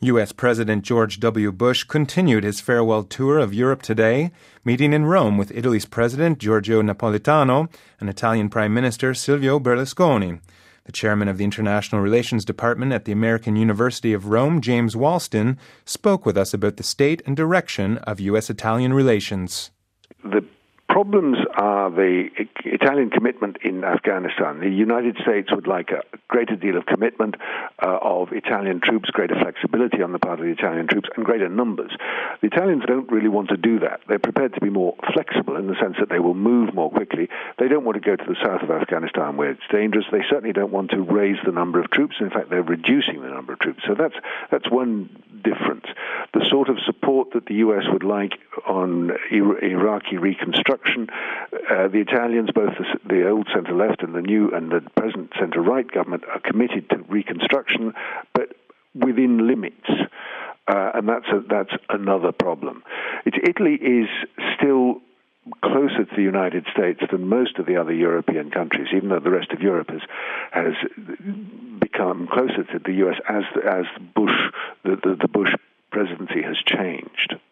U.S. President George W. Bush continued his farewell tour of Europe today, meeting in Rome with Italy's President Giorgio Napolitano and Italian Prime Minister Silvio Berlusconi. The chairman of the International Relations Department at the American University of Rome, James Walston, spoke with us about the state and direction of U.S.-Italian relations. The problems are the Italian commitment in Afghanistan. The United States would like a greater deal of commitment of Italian troops, greater flexibility on the part of the Italian troops, and greater numbers. The Italians don't really want to do that. They're prepared to be more flexible in the sense that they will move more quickly. They don't want to go to the south of Afghanistan where it's dangerous. They certainly don't want to raise the number of troops. In fact, they're reducing the number of troops. So that's one difference. The sort of support that the U.S. would like on Iraqi reconstruction, the Italians, both the old centre-left and the new and the present centre-right government, are committed to reconstruction, but within limits. And that's another problem. Italy is still closer to the United States than most of the other European countries, even though the rest of Europe has become closer to the U.S. as the Bush presidency has changed.